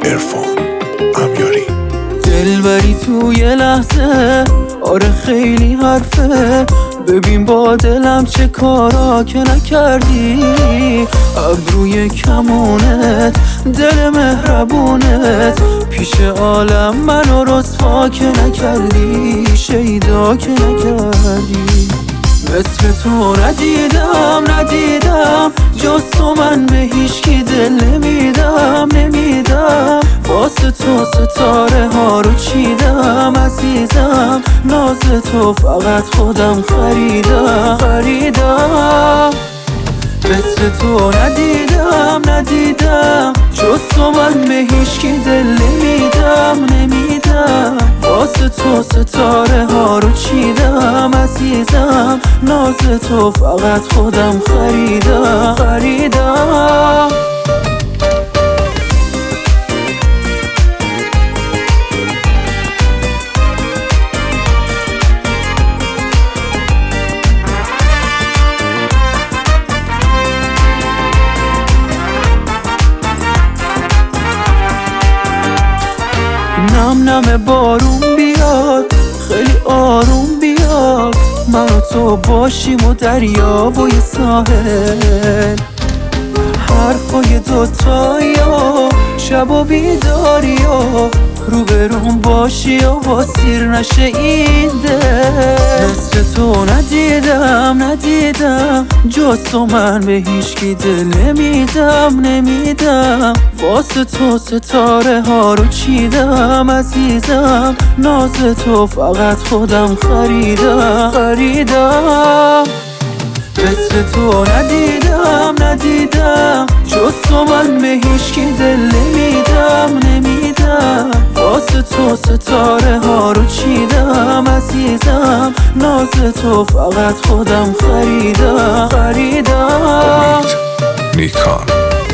عرفان امیاری. دلبری توی لحظه، آره خیلی حرفه. ببین با دلم چه کارا که نکردی، ابروی کمونت، دل مهربونت، پیش عالم منو رسوا که نکردی، شیدا که نکردی. مثل تو ندیدم جز تو، من به هیچکی دل نمیدم واسه تو ستاره ها رو چیدم عزیزم، ناز تو فقط خودم خریدم. مثل تو ندیدم جز تو، من به هیچکی دل نمیدم واسه تو ستاره ها رو چیدم عزیزم، ناز تو فقط خودم خریدم. نم بارون بیاد، خیلی آروم بیاد، من و تو باشیم و دریا و یه ساحل، حرفای دوتایی و شب و بیداری و روبروم باشی و با سیر نشه این دل. مثل تو ندیدم جز تو، من به هیچکی دل نمیدم واسه تو ستاره ها رو چیدم عزیزم، ناز تو فقط خودم خریدم. مثل تو ندیدم جز تو، من به هیچکی دل نمیدم واسه تو ستاره ها رو چیدم عزیزم، ناز تو فقط خودم خریدم. امید نیکان.